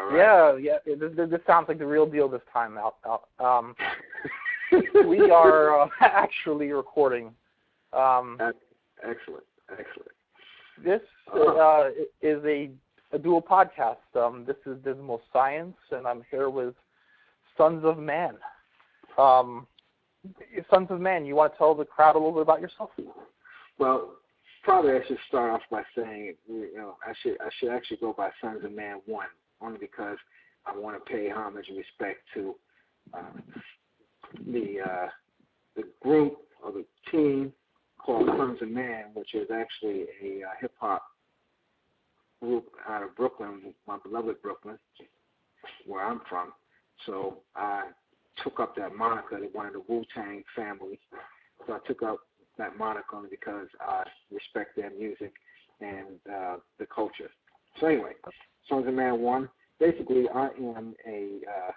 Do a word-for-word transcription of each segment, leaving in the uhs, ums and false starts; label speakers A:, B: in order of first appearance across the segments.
A: Yeah, yeah. This, this sounds like the real deal this time, Al. Al. Um, we are uh, actually recording. Um,
B: excellent, excellent.
A: This uh, is a, a dual podcast. Um, this is Dismal Science, and I'm here with Sons of Man. Um, Sons of Man, you want to tell the crowd a little bit about yourself?
B: Well, probably I should start off by saying, you know, I should I should actually go by Sons of Man one, only because I want to pay homage and respect to uh, the uh, the group or the team called Sons of Man, which is actually a uh, hip hop group out of Brooklyn, my beloved Brooklyn, where I'm from. So I took up that moniker, one of the Wu-Tang family. So I took up that moniker only because I respect their music and uh, the culture. So anyway, Sons of Man one. Basically, I am a uh,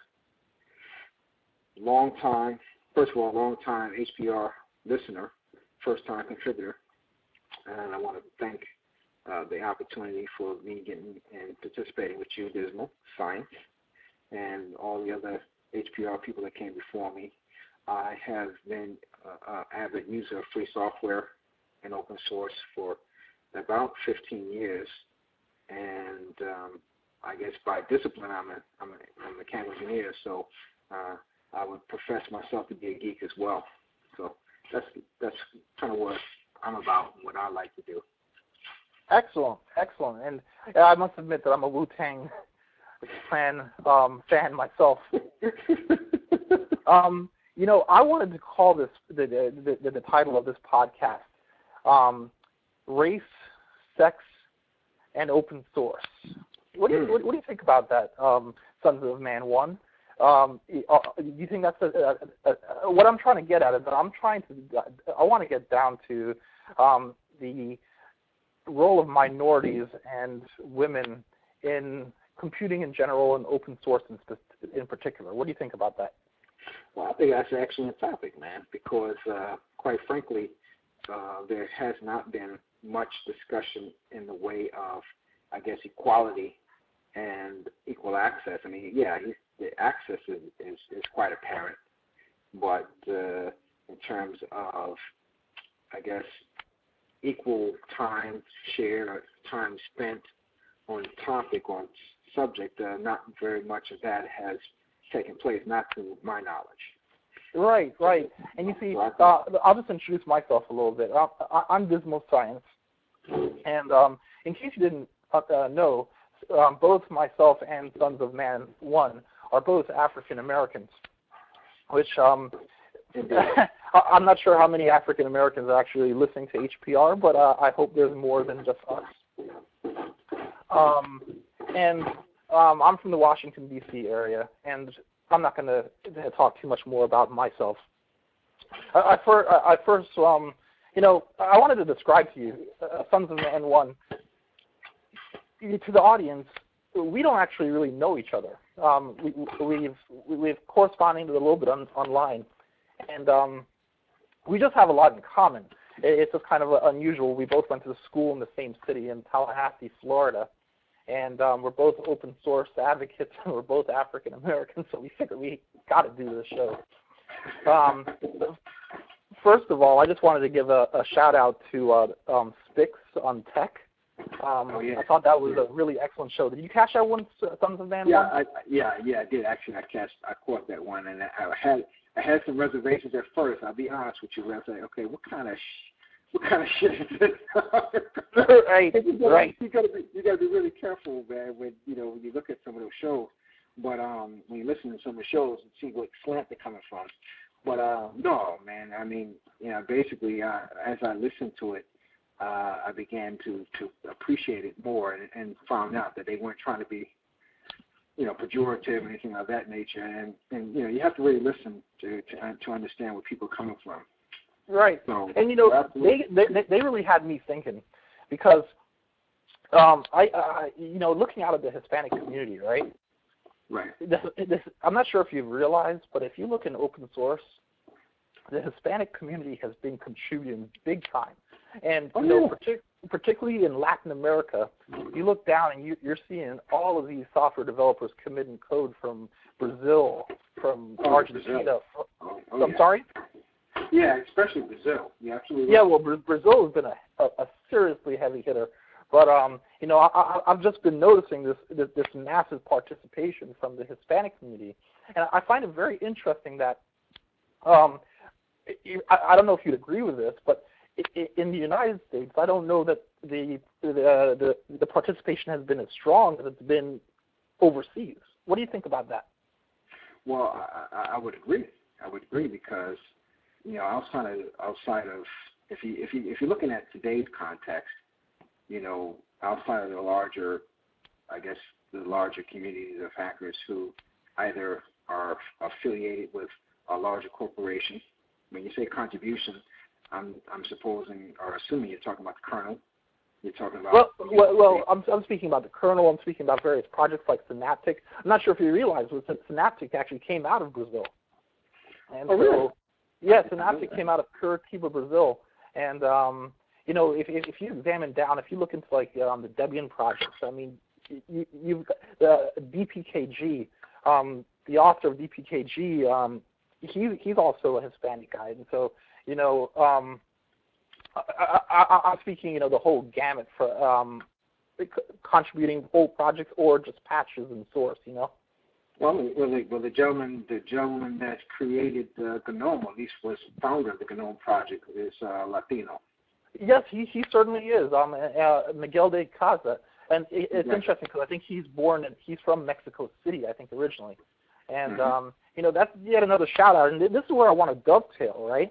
B: long time, first of all, long time H P R listener, first time contributor, and I want to thank uh, the opportunity for me getting and participating with you, Dismal Science, and all the other H P R people that came before me. I have been an avid user of free software and open source for about fifteen years, and um, I guess by discipline, I'm a, I'm a, I'm a mechanical engineer, so uh, I would profess myself to be a geek as well. So that's that's kind of what I'm about and what I like to do.
A: Excellent, excellent. And uh, I must admit that I'm a Wu-Tang fan, um, fan myself. um, you know, I wanted to call this the the, the, the title of this podcast, um, "Race, Sex, and Open Source." What do you what, what do you think about that, um, Sons of Man one? Um, do you think that's a, a, a, a, what I'm trying to get at? Is that I'm trying to I want to get down to um, the role of minorities and women in computing in general and open source in, in particular. What do you think about that?
B: Well, I think that's an excellent topic, man, because uh, quite frankly, uh, there has not been much discussion in the way of, I guess, equality and equal access. I mean, yeah, the access is, is, is quite apparent, but uh, in terms of, I guess, equal time shared or time spent on topic or subject, uh, not very much of that has taken place, not to my knowledge.
A: Right, right. And you see, uh, I'll just introduce myself a little bit. I, I'm Dismal Science, and um, in case you didn't uh, know, um, both myself and Sons of Man one are both African Americans, which um, I'm not sure how many African Americans are actually listening to H P R, but uh, I hope there's more than just us. Um, and um, I'm from the Washington, D C area, and I'm not going to talk too much more about myself. I, I, for, I first, um, you know, I wanted to describe to you, uh, Sons of Man one, to the audience, we don't actually really know each other. Um, we, we've, we've corresponded a little bit on, online, and um, we just have a lot in common. It's just kind of unusual. We both went to school in the same city in Tallahassee, Florida, and um, we're both open source advocates, and we're both African Americans, so we figured we got to do this show. Um, first of all, I just wanted to give a, a shout out to uh, um, Spix on Tech. Um,
B: oh, yeah.
A: I thought that was a really excellent show. Did you catch that one, Sons of Man?
B: Yeah,
A: one?
B: I, yeah, yeah, I did actually. I catch, I caught that one, and I had, I had some reservations at first. I'll be honest with you. I was like, okay, what kind of, sh- what kind of shit is this?
A: right,
B: you gotta,
A: right.
B: You gotta be, you gotta be really careful, man, when you know when you look at some of those shows. But um, when you listen to some of the shows and see what slant they're coming from. But uh, no, man. I mean, you know, basically, uh, as I listened to it, uh, I began to, to appreciate it more, and, and found out that they weren't trying to be, you know, pejorative or anything of that nature. And, and you know, you have to really listen to to, to understand where people are coming from.
A: Right.
B: So,
A: and you know, they, they they really had me thinking, because um, I uh, you know, looking out at the Hispanic community, right?
B: Right.
A: This, this, I'm not sure if you've realized, but if you look in open source, the Hispanic community has been contributing big time. And
B: oh,
A: you know,
B: yeah.
A: partic- particularly in Latin America, you look down and you, you're seeing all of these software developers committing code from Brazil, from
B: oh,
A: Argentina.
B: From, oh, oh,
A: I'm
B: yeah.
A: sorry?
B: Yeah, especially Brazil. Yeah, absolutely.
A: Yeah, well, Brazil has been a, a, a seriously heavy hitter. But, um, you know, I, I, I've just been noticing this, this this massive participation from the Hispanic community. And I find it very interesting that, um, I, I don't know if you'd agree with this, but in the United States, I don't know that the the, the the participation has been as strong as it's been overseas. What do you think about that?
B: Well, I, I would agree. I would agree because, you know, outside of outside of if you if you if you're looking at today's context, you know, outside of the larger, I guess the larger communities of hackers who either are affiliated with a larger corporation. When you say contribution, I'm I'm supposing or assuming you're talking about the kernel. You're talking about
A: well, well, well I'm I'm speaking about the kernel. I'm speaking about various projects like Synaptic. I'm not sure if you realize that Synaptic actually came out of Brazil. And
B: oh, really?
A: So, yeah, Synaptic came out of Curitiba, Brazil. And um, you know, if, if if you examine down, if you look into like um, the Debian projects, I mean, you, you've got the D P K G. Um, the author of D P K G, um, he he's also a Hispanic guy, and so you know, um, I, I, I'm speaking, you know, the whole gamut for um, contributing whole projects or just patches and source, you know.
B: Well, well, the, well, the gentleman, the gentleman that created uh, GNOME, at least was founder of the GNOME project, is uh, Latino.
A: Yes, he he certainly is. Um, uh, Miguel de Casa, and it, it's
B: yes.
A: interesting because I think he's born and he's from Mexico City, I think originally, and
B: mm-hmm.
A: um, you know, that's yet another shout out. And this is where I want to dovetail, right?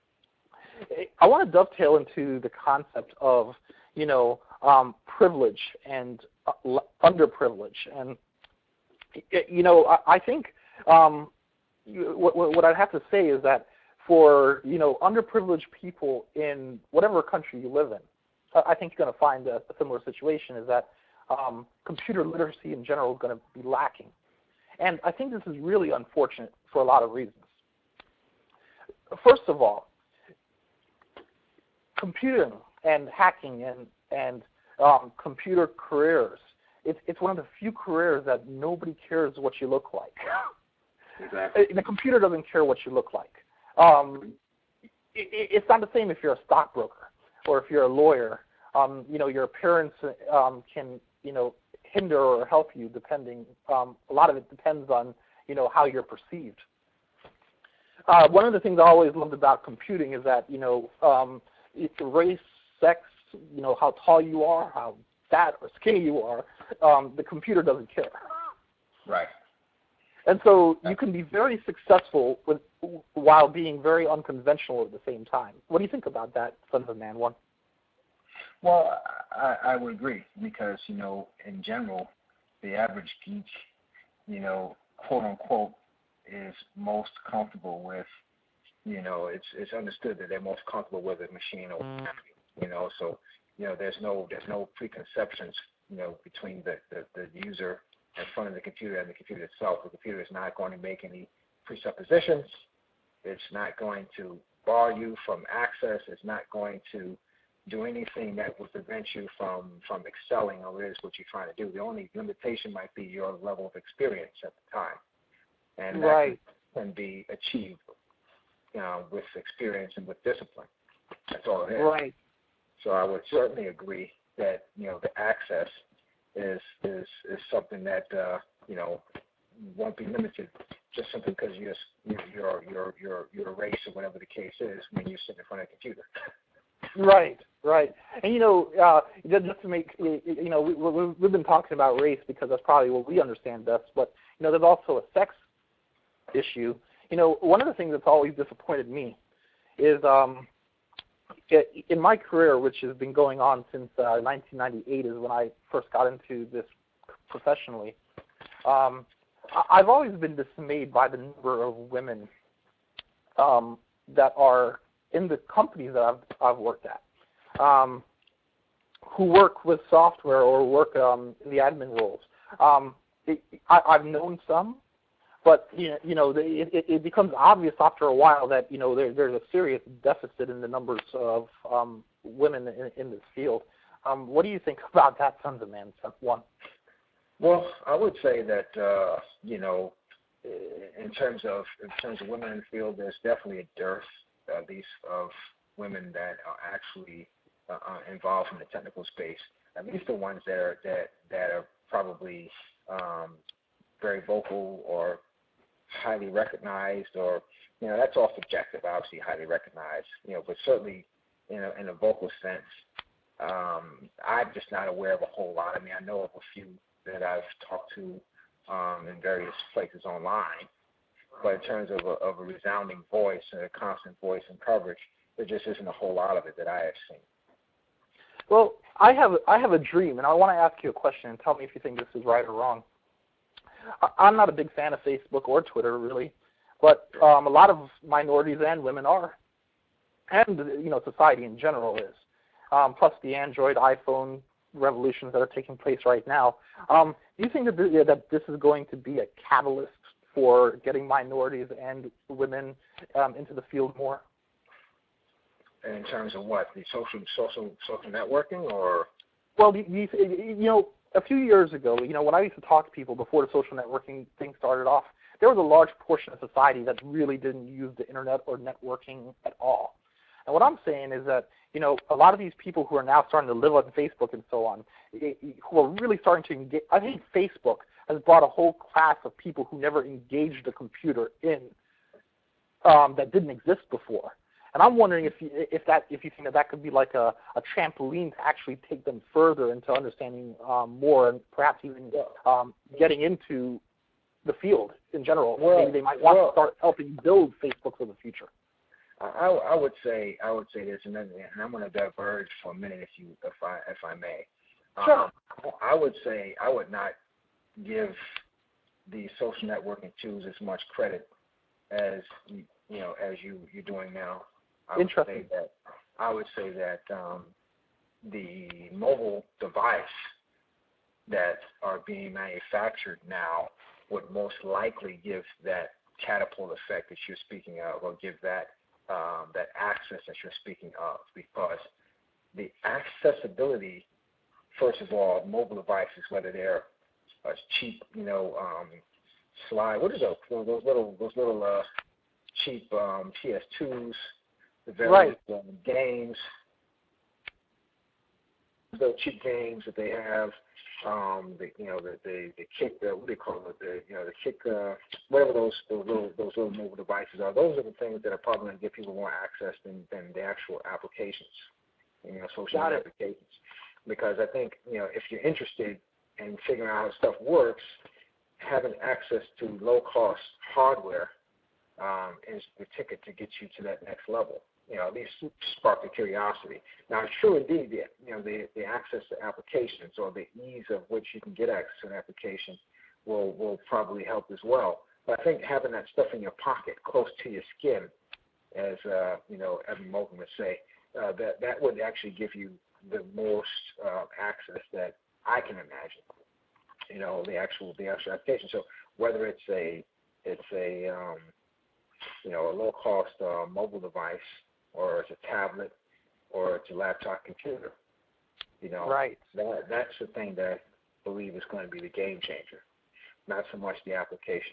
A: I want to dovetail into the concept of, you know, um, privilege and uh, underprivilege, and you know, I, I think um, what, what I have to say is that for, you know, underprivileged people in whatever country you live in, I think you're going to find a, a similar situation, is that um, computer literacy in general is going to be lacking. And I think this is really unfortunate for a lot of reasons. First of all, computing and hacking and, and um, computer careers, it's, it's one of the few careers that nobody cares what you look like.
B: Exactly.
A: The computer doesn't care what you look like. Um, it, it's not the same if you're a stockbroker or if you're a lawyer. Um, you know, your appearance um, can, you know, hinder or help you depending. Um, a lot of it depends on, you know, how you're perceived. Uh, one of the things I always loved about computing is that, you know, um, race, sex, you know, how tall you are, how fat or skinny you are, um, the computer doesn't care.
B: Right.
A: And so you can be very successful with, while being very unconventional at the same time. What do you think about that, Sons of Man One?
C: Well, I, I would agree because, you know, in general, the average geek, you know, quote unquote, is most comfortable with, you know, it's it's understood that they're most comfortable with a machine or mm. you know, so, you know, there's no there's no preconceptions, you know, between the, the, the user in front of the computer and the computer itself. The computer is not going to make any presuppositions. It's not going to bar you from access. It's not going to do anything that would prevent you from, from excelling or it is what you're trying to do. The only limitation might be your level of experience at the time. And that
A: right.
C: can be achieved you know, with experience and with discipline. That's all it is.
A: Right.
C: So I would certainly agree that, you know, the access is is is something that uh, you know won't be limited just simply because you're you're you're you're you're a race or whatever the case is when you sit in front of a computer.
A: Right, right, and you know, uh, just to make you know, we, we, we've been talking about race because that's probably what we understand best. But you know, there's also a sex issue. You know, one of the things that's always disappointed me is um, in my career, which has been going on since uh, nineteen ninety-eight, is when I first got into this professionally. Um, I've always been dismayed by the number of women um, that are in the companies that I've, I've worked at, um, who work with software or work um, in the admin roles. Um, it, I, I've known some, but you know, you know, the, it, it becomes obvious after a while that you know there, there's a serious deficit in the numbers of um, women in, in this field. Um, what do you think about that, Sons of Man? One.
C: Well, I would say that uh, you know, in terms of in terms of women in the field, there's definitely a dearth, at least, of women that are actually uh, involved in the technical space. At least the ones that are that that are probably um, very vocal or highly recognized, or you know, that's all subjective. Obviously, highly recognized, you know, but certainly in a, in a vocal sense, um, I'm just not aware of a whole lot. I mean, I know of a few that I've talked to um, in various places online, but in terms of a, of a resounding voice and a constant voice and coverage, there just isn't a whole lot of it that I have seen.
A: Well, I have I have a dream, and I want to ask you a question and tell me if you think this is right or wrong. I'm not a big fan of Facebook or Twitter, really, but um, a lot of minorities and women are, and you know, society in general is. Um, plus the Android, iPhone revolutions that are taking place right now. Um, do you think that this, that this is going to be a catalyst for getting minorities and women um, into the field more?
C: In terms of what, the social social social networking, or?
A: Well, you, you, you know, a few years ago, you know, when I used to talk to people before the social networking thing started off, there was a large portion of society that really didn't use the internet or networking at all. And what I'm saying is that, you know, a lot of these people who are now starting to live on Facebook and so on, who are really starting to engage, I think Facebook has brought a whole class of people who never engaged a computer in um, that didn't exist before. And I'm wondering if you, if that if you think that that could be like a, a trampoline to actually take them further into understanding um, more and perhaps even um, getting into the field in general.
C: Well,
A: Maybe they might want
C: well,
A: to start helping build Facebook for the future.
C: I, I would say I would say this, and then and I'm going to diverge for a minute, if you if I if I may.
A: Sure.
C: Um, I would say I would not give the social networking tools as much credit as you know as you you're doing now. I would say that I would say that um, the mobile device that are being manufactured now would most likely give that catapult effect that you're speaking of, or give that um, that access that you're speaking of, because the accessibility, first of all, of mobile devices, whether they're uh, cheap, you know, um, slide, what is those? Those little, those little uh, cheap um, P S twos, the various
A: right.
C: um, games, the cheap games that they have. Um, the, you know, the, the, the kick, the, what do you call it, the, you know, the kick, uh, whatever those, those little, those little mobile devices are, those are the things that are probably going to give people more access than, than the actual applications, you know, social media applications. Because I think, you know, if you're interested in figuring out how stuff works, having access to low-cost hardware um, is the ticket to get you to that next level. You know, at least spark the curiosity. Now, it's true indeed that, you know, the, the access to applications, or the ease of which you can get access to an application will, will probably help as well. But I think having that stuff in your pocket, close to your skin, as, uh, you know, Evan Mogan would say, uh, that, that would actually give you the most uh, access that I can imagine, you know, the actual, the actual application. So whether it's a, it's a, um, you know, a low-cost uh, mobile device, or it's a tablet, or it's a laptop computer, you know,
A: right.
C: that, that's the thing that I believe is going to be the game changer, not so much the application.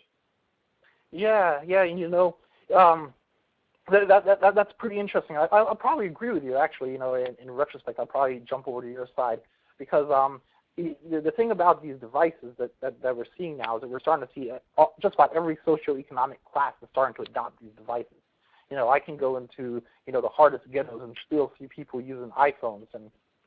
A: Yeah, yeah, you know, um, that, that, that that's pretty interesting. I, I'll probably agree with you, actually. You know, in, in retrospect, I'll probably jump over to your side, because um, the, the thing about these devices that, that, that we're seeing now is that we're starting to see uh, just about every socioeconomic class is starting to adopt these devices. You know, I can go into, you know, the hardest ghettos and still see people using iPhones, and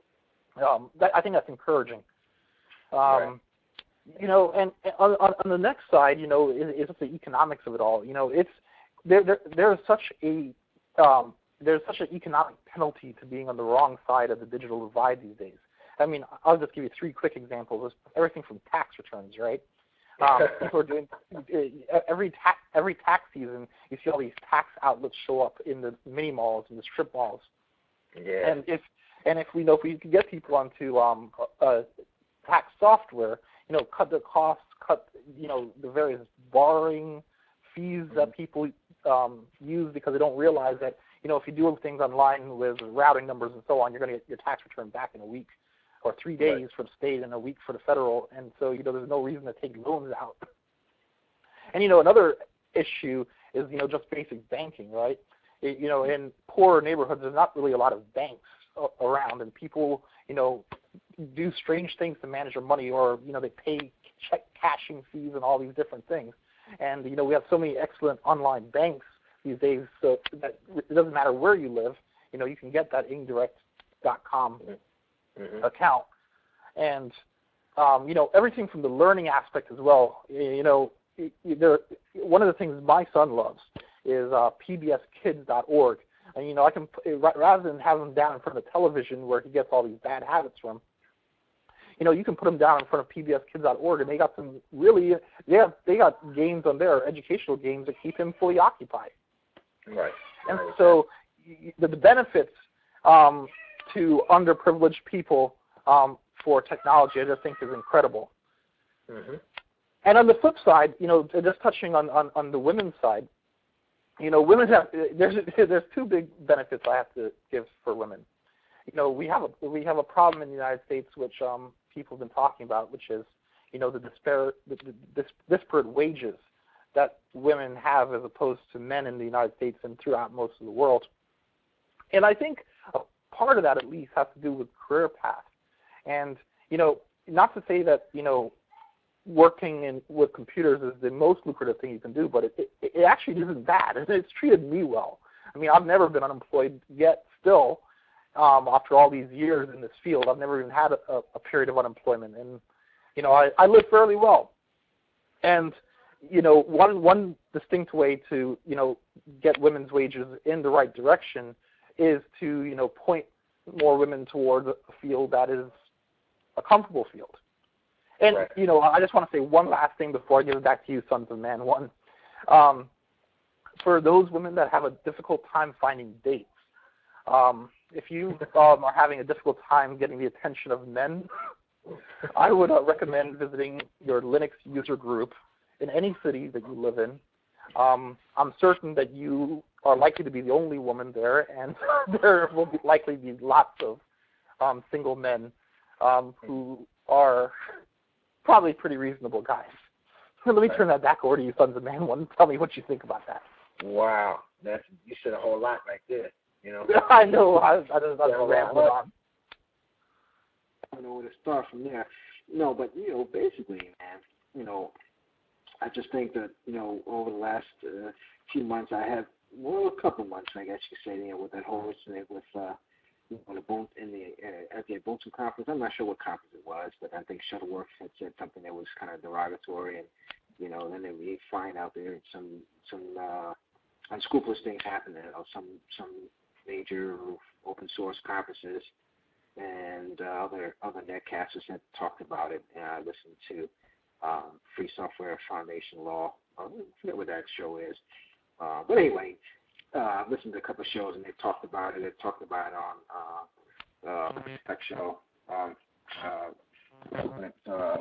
A: um, that, I think that's encouraging. Um,
C: right.
A: You know, and, and on, on the next side, you know, is, is the economics of it all. You know, it's there. There, there is such a um, there's such an economic penalty to being on the wrong side of the digital divide these days. I mean, I'll just give you three quick examples. Everything from tax returns, right? Um, people are doing every tax every tax season. You see all these tax outlets show up in the mini malls and the strip malls.
C: Yeah.
A: And if and if we know if we can get people onto um, uh, tax software, you know, cut their costs, cut, you know, the various borrowing fees that people um, use because they don't realize that, you know, if you do things online with routing numbers and so on, you're going to get your tax return back in a week or three days right. for the state and a week for the federal. And so, you know, there's no reason to take loans out. And, you know, another issue is, you know, just basic banking, right? It, you know, in poorer neighborhoods, there's not really a lot of banks around, and people, you know, do strange things to manage their money, or, you know, they pay check cashing fees and all these different things. And, you know, we have so many excellent online banks these days, so that it doesn't matter where you live, you know, you can get that indirect dot com mm-hmm. account. And, um, you know, everything from the learning aspect as well, you know, there, one of the things my son loves is uh, P B S kids dot org. And, you know, I can, rather than have him down in front of the television where he gets all these bad habits from, you know, you can put him down in front of P B S kids dot org, and they got some really, they have, they got games on there, educational games that keep him fully occupied.
C: Right.
A: And right. so the, the benefits um, to underprivileged people um, for technology, I just think is incredible.
C: Mm-hmm.
A: And on the flip side, you know, just touching on, on, on the women's side, you know, women have, there's, there's two big benefits I have to give for women. You know, we have a, we have a problem in the United States, which um, people have been talking about, which is, you know, the, disparate, the, the disparate wages that women have as opposed to men in the United States and throughout most of the world. And I think a part of that at least has to do with career path. And, you know, not to say that, you know, working in, with computers is the most lucrative thing you can do, but it, it, it actually isn't bad. It's treated me well. I mean, I've never been unemployed yet still. Um, after all these years in this field, I've never even had a, a period of unemployment. And, you know, I, I live fairly well. And, you know, one one distinct way to, you know, get women's wages in the right direction is to, you know, point more women towards a field that is a comfortable field. And, right. you know, I just want to say one last thing before I give it back to you, Sons of Man. One, um, for those women that have a difficult time finding dates, um, if you um, are having a difficult time getting the attention of men, I would uh, recommend visiting your Linux user group in any city that you live in. Um, I'm certain that you are likely to be the only woman there, and there will be likely be lots of um, single men um, who are probably pretty reasonable guys. Let me turn that back over to you, Sons of Man. One, tell me what you think about that.
C: Wow, that's you said a whole lot right there. You know,
A: I know. I, I just, I just rambled on.
B: I don't know where to start from there. No, but you know, basically, man, you know, I just think that you know, over the last uh, few months, I have well, a couple months, I guess you could say, you know, with that whole incident with uh, you know, the Boom in the uh, at the Ubuntu conference. I'm not sure what conference it was, but I think Shuttleworth had said something that was kind of derogatory, and you know, then we find out there some some uh, unscrupulous things happening, you know, some some major open source conferences and uh, other other netcasters have talked about it. And I listened to um, Free Software Foundation Law. I forget what that show is, uh, but anyway, uh, I listened to a couple of shows and they've talked about it. They've talked about it on uh, uh, Tech Show. Um, uh, uh,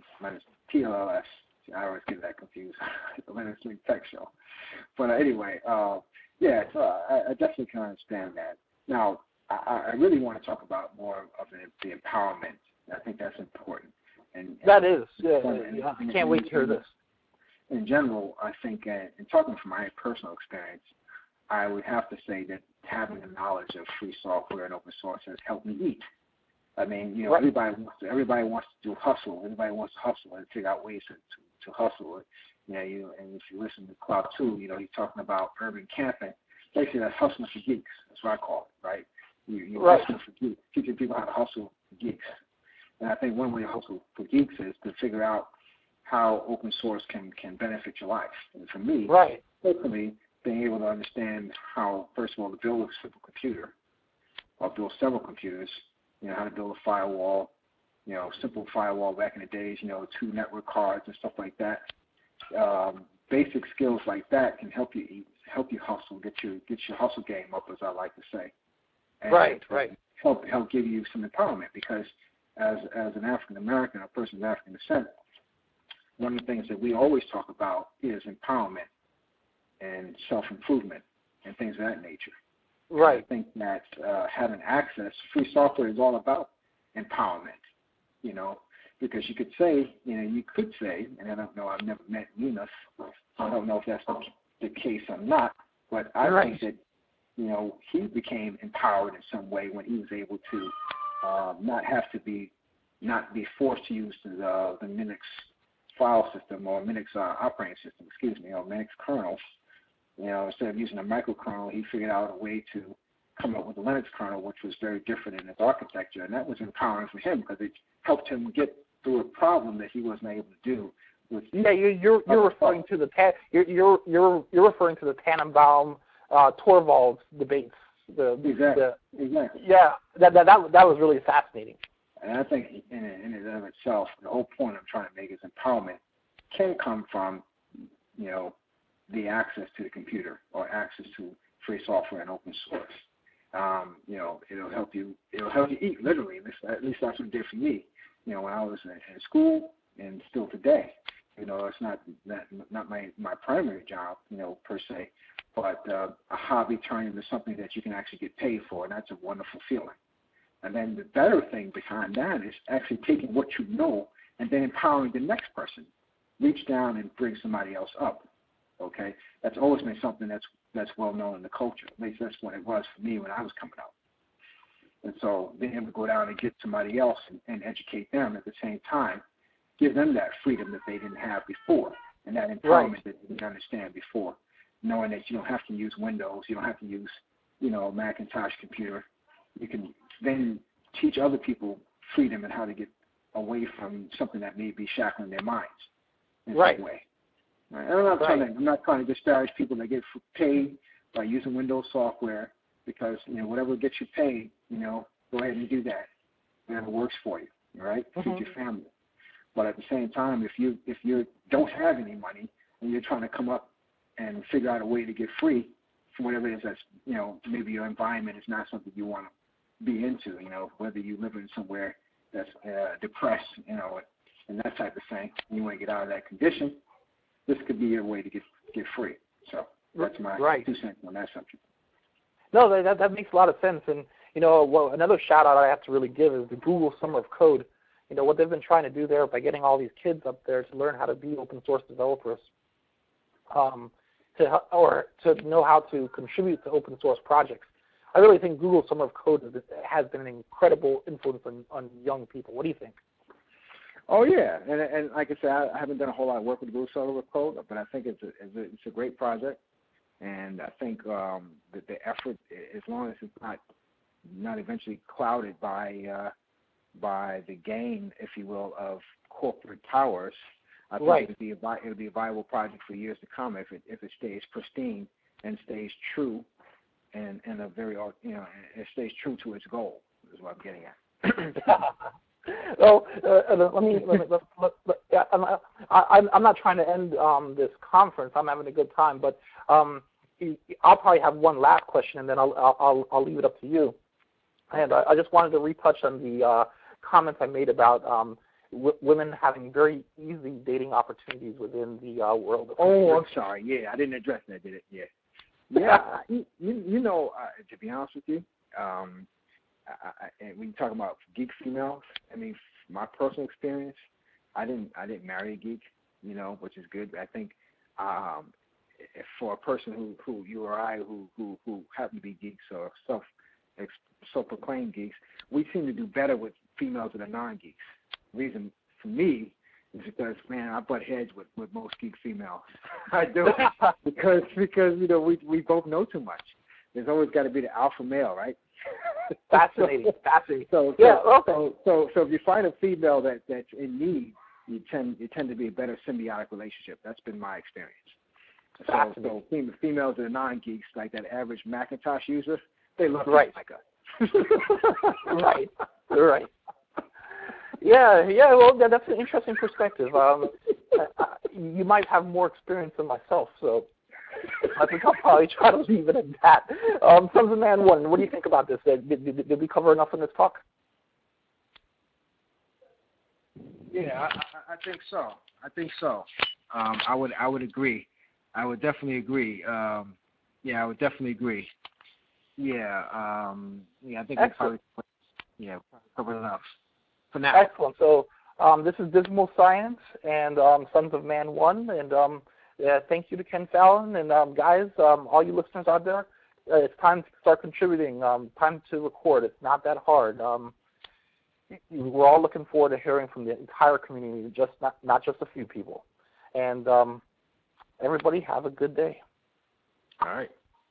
B: T L L S. I always get that confused. The Linux Link Tech Show. But uh, anyway, uh, yeah, so I, I definitely can understand that. Now, I, I really want to talk about more of the, the empowerment. I think that's important. And, and
A: that is. Yeah,
B: and,
A: yeah.
B: And,
A: I can't wait to hear this.
B: In general, I think, uh, in talking from my personal experience, I would have to say that having the knowledge of free software and open source has helped me eat. I mean, you know, right. everybody wants to everybody wants to do hustle. Everybody wants to hustle and figure out ways to, to, to hustle. You know, you and if you listen to Cloud Two, you know, he's talking about urban camping. Basically, that's hustling for geeks. That's what I call it, right? You, you're
A: right.
B: hustling for geeks, teaching people how to hustle for geeks. And I think one way to hustle for geeks is to figure out how open source can, can benefit your life. And for me,
A: right.
B: personally, being able to understand how, first of all, to build a simple computer or build several computers, you know, how to build a firewall, you know, simple firewall back in the days, you know, two network cards and stuff like that. Um, basic skills like that can help you eat, help you hustle, get your get your hustle game up, as I like to say. And
A: right, right.
B: Help help give you some empowerment because as as an African American, a person of African descent,
C: one of the things that we always talk about is empowerment and self-improvement and things of that nature.
A: Right.
C: And I think that uh, having access, free software is all about empowerment, you know, because you could say, you know, you could say, and I don't know, I've never met Yunus, so I don't know if that's the, the case or not, but I
A: right.
C: think that, you know, he became empowered in some way when he was able to uh, not have to be, not be forced to use the, the Linux file system or Linux uh, operating system, excuse me, or Linux kernel. You know, instead of using a microkernel, he figured out a way to come up with a Linux kernel, which was very different in its architecture, and that was empowering for him because it helped him get through a problem that he wasn't able to do. With
A: yeah, you're you're, you're referring to the ta- you're you're you're you're referring to the Tannenbaum uh, Torvalds debates. The,
C: exactly.
A: The,
C: exactly.
A: Yeah, that, that that that was really fascinating.
C: And I think in in and of itself, the whole point I'm trying to make is empowerment can come from, you know, the access to the computer or access to free software and open source. Um, you know, it'll help you. It'll help you eat literally. At least, at least that's what it did for me. You know, when I was in, in school and still today. You know, it's not not, not my, my primary job. You know, per se, but uh, a hobby turning into something that you can actually get paid for, and that's a wonderful feeling. And then the better thing behind that is actually taking what you know and then empowering the next person. Reach down and bring somebody else up. Okay, that's always been something that's that's well known in the culture. At least that's what it was for me when I was coming up. And so being able to go down and get somebody else and, and educate them at the same time, give them that freedom that they didn't have before, and that empowerment
A: right.
C: that they didn't understand before, knowing that you don't have to use Windows, you don't have to use, you know, a Macintosh computer. You can then teach other people freedom and how to get away from something that may be shackling their minds in
A: right.
C: some way. Right. I'm not
A: right.
C: trying to I'm not trying to disparage people that get paid by using Windows software because, you know, whatever gets you paid, you know, go ahead and do that. Whatever works for you, all right?
A: Mm-hmm.
C: Feed your family. But at the same time, if you if you don't have any money and you're trying to come up and figure out a way to get free from whatever it is that's, you know, maybe your environment is not something you want to be into, you know, whether you live in somewhere that's uh, depressed, you know, and that type of thing, and you want to get out of that condition, this could be your way to get get free. So that's my
A: right.
C: two cents on that subject.
A: No, that that makes a lot of sense. And you know, well, another shout out I have to really give is the Google Summer of Code. You know what they've been trying to do there by getting all these kids up there to learn how to be open source developers, um, to or to know how to contribute to open source projects. I really think Google Summer of Code has been an incredible influence on, on young people. What do you think?
C: Oh yeah, and and like I said, I haven't done a whole lot of work with Google Summer of Code, but I think it's a, it's a it's a great project, and I think um, that the effort, as long as it's not not eventually clouded by uh, by the gain, if you will, of corporate powers, I think
A: right.
C: it'll be a it'll be a viable project for years to come if it if it stays pristine and stays true, and and a very you know it stays true to its goal is what I'm getting at.
A: Well, uh, let me. Let me let, let, let, yeah, I'm, I, I'm not trying to end um, this conference. I'm having a good time, but um, I'll probably have one last question, and then I'll I'll I'll leave it up to you. And I, I just wanted to retouch on the uh, comments I made about um, w- women having very easy dating opportunities within the uh, world of
C: Oh,
A: computer.
C: I'm sorry. Yeah, I didn't address that, did it? Yeah. Yeah. you, you know, uh, to be honest with you. Um, I, I, and when you talk about geek females, I mean, my personal experience, I didn't, I didn't marry a geek, you know, which is good. I think um, if for a person who, who you or I, who, who, who happen to be geeks or self, self-proclaimed geeks, we seem to do better with females that are non-geeks. The reason for me is because, man, I butt heads with, with most geek females. I do because because you know we we both know too much. There's always got to be the alpha male, right?
A: Fascinating, fascinating.
C: So, so,
A: yeah, okay.
C: so, so, so if you find a female that, that's in need, you tend you tend to be a better symbiotic relationship. That's been my experience. So, so females that are non-geeks, like that average Macintosh user, they love
A: right.
C: like us.
A: right, right. Yeah, yeah. Well, that, that's an interesting perspective. Um, uh, you might have more experience than myself, so I think I'll probably try to leave it at that. Um, Sons of Man One, what do you think about this? Did, did, did we cover enough in this talk?
C: Yeah, I, I, I think so. I think so. Um, I would I would agree. I would definitely agree. Um, yeah, I would definitely agree. Yeah, um, yeah, I think we probably yeah covered enough for now.
A: Excellent. So um, this is Dismal Science and um, Sons of Man One, and um, yeah, thank you to Ken Fallon and um, guys, um, all you listeners out there. Uh, it's time to start contributing. Um, time to record. It's not that hard. Um, we're all looking forward to hearing from the entire community, just not not just a few people. And um, everybody have a good day.
C: All right.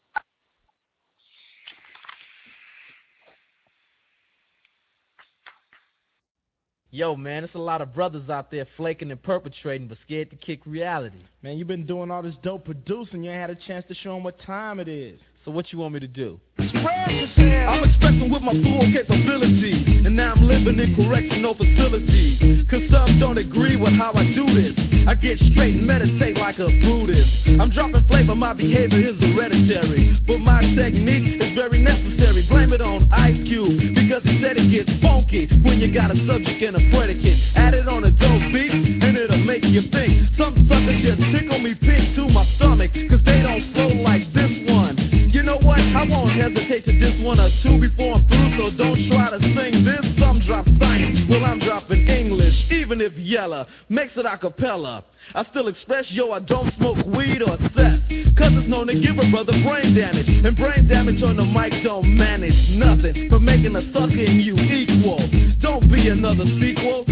D: Yo, man, there's a lot of brothers out there flaking and perpetrating, but scared to kick reality.
E: Man, you've been doing all this dope producing. You ain't had a chance to show them what time it is.
D: So what you want me to do?
E: I'm expressing with my full capabilities, and now I'm living in correctional facilities. Cause some don't agree with how I do this. I get straight and meditate like a Buddhist. I'm dropping flavor, my behavior is hereditary, but my technique is very necessary. Blame it on Ice Cube, because he said it gets funky when you got a subject and a predicate. Add it on a dope beat, and it'll make you think. Some suckers just tickle me pink to my stomach, cause they don't flow like this one. You know what? I won't hesitate to diss one or two before I'm through, so don't try to sing this. Some drop science, well I'm dropping English, even if Yella makes it a cappella. I still express, yo, I don't smoke weed or sex, cause it's known to give a brother brain damage. And brain damage on the mic don't manage nothing but making a sucker and you equal. Don't be another sequel.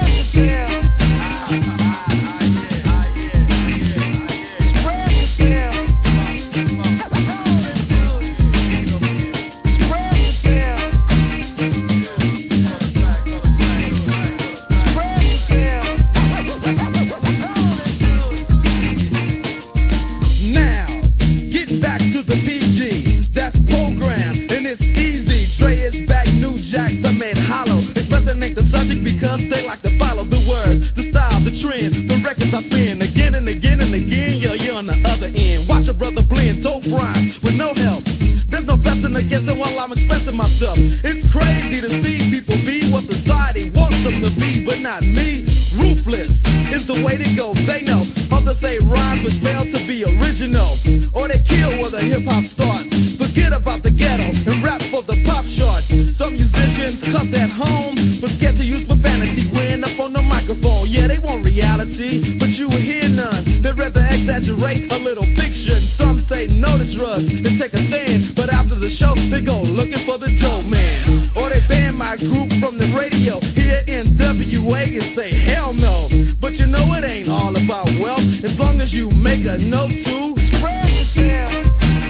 E: Because they like to follow the words, the style, the trend, the records I spin again and again and again. Yeah, you're on the other end. Watch a brother blend dope rhymes with no help. There's no blessing against it while I'm expressing myself. It's crazy to see people be what society wants them to be, but not me. Ruthless is the way to go. They know. Others say rhymes which fail to be original, or they kill where the hip hop starts. Forget about the ghetto and rap for the pop charts. Some musicians cut at home, but scared to use profanity when up on the microphone. Yeah, they want reality, but you will hear none. They'd rather exaggerate a little fiction. Some say no to drugs and take a stand, but after the show they go looking for the dope man. Or they ban my group from the radio here in W A and say hell no. But you know it ain't all about wealth, as long as you make a note to spread yourself.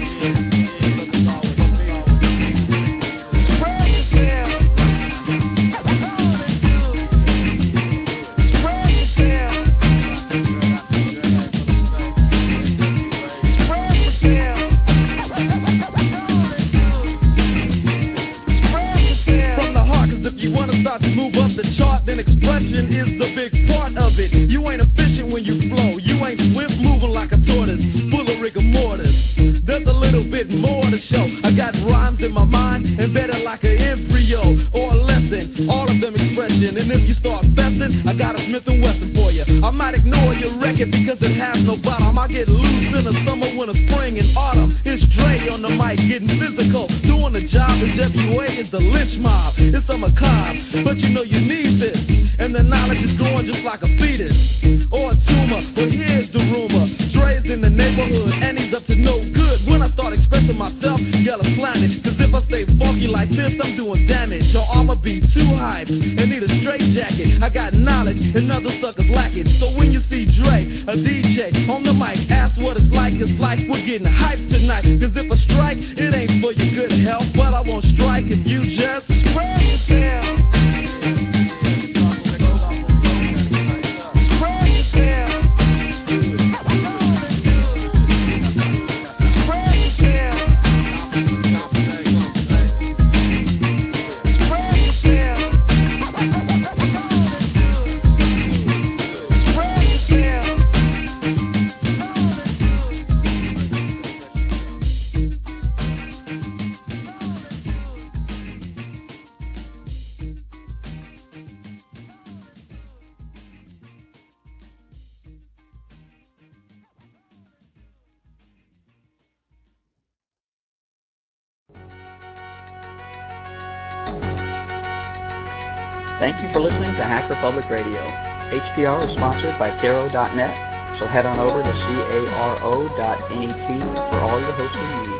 E: To move up the chart, then expression is the big part of it. You ain't efficient when you flow, you ain't swift moving like a tortoise, full of rigor mortis. There's a little bit more to show. I got rhymes in my mind, embedded like an embryo or a lesson, all of them expression. And if you start fessing, I got a Smith and Wesson for you. I might ignore your record because it has no bottom. I get loose in the summer, winter, spring, and autumn. It's Dre on the mic, getting physical, doing the job. And W A is the lynch mob. It's a macabre, but you know you need this, and the knowledge is growing just like a fetus or a tumor. Well, here's the rumor: Dre's in the neighborhood and he's up to no good. When I start expressing myself, y'all are slanted, cause if I stay funky like this, I'm doing damage. Your armor be too hype and need a straight jacket. I got knowledge and other suckers lack it. So when you see Dre, a D J on the mic, ask what it's like. It's like we're getting hyped tonight, cause if I strike, it ain't for your good health, but I won't strike if you just spread yourself.
F: Thank you for listening to Hacker Public Radio. H P R is sponsored by Caro dot net, so head on over to caro dot net for all your hosting needs.